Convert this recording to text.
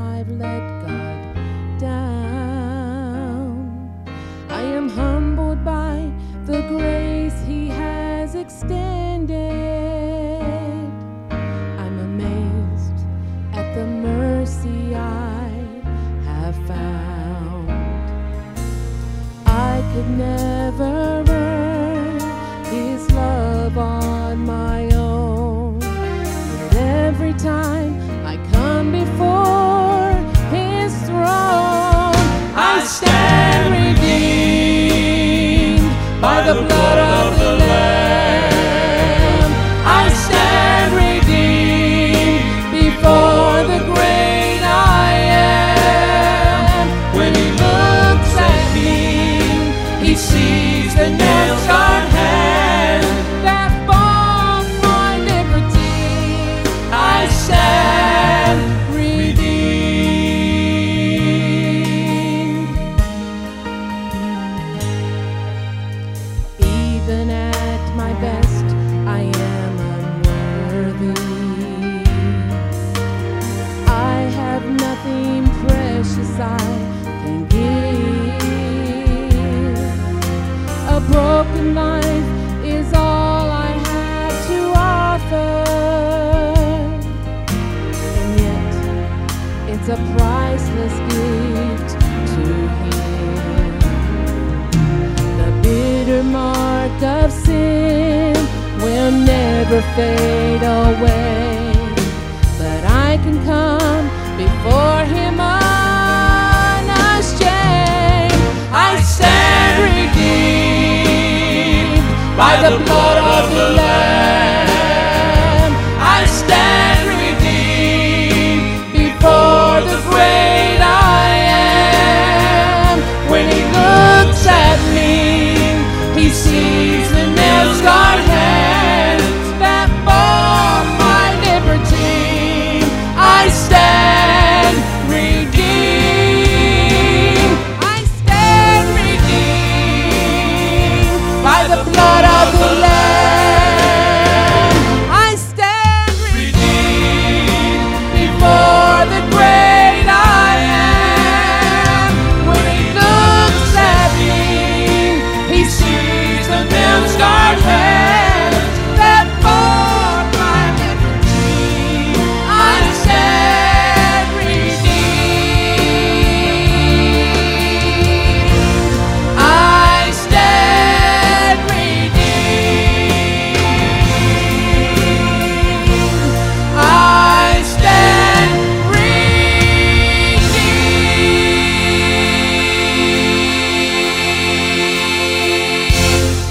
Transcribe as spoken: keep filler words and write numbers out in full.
I've let God down. I am humbled by the grace He has extended. I'm amazed at the mercy I have found. I could never earn His love on my own, but every time I come before His throne, I stand redeemed by the blood of the Lamb. I stand redeemed before the great I am. When He looks at me, He sees the nail-scarred hand that bore my liberty. I stand redeemed. Even at my best, I am unworthy. I have nothing precious I can give. A broken life is all I have to offer, and yet it's a priceless gift to Him. The bitter mark of sin will never fade away, but I can come before Him unashamed. I stand redeemed by the blood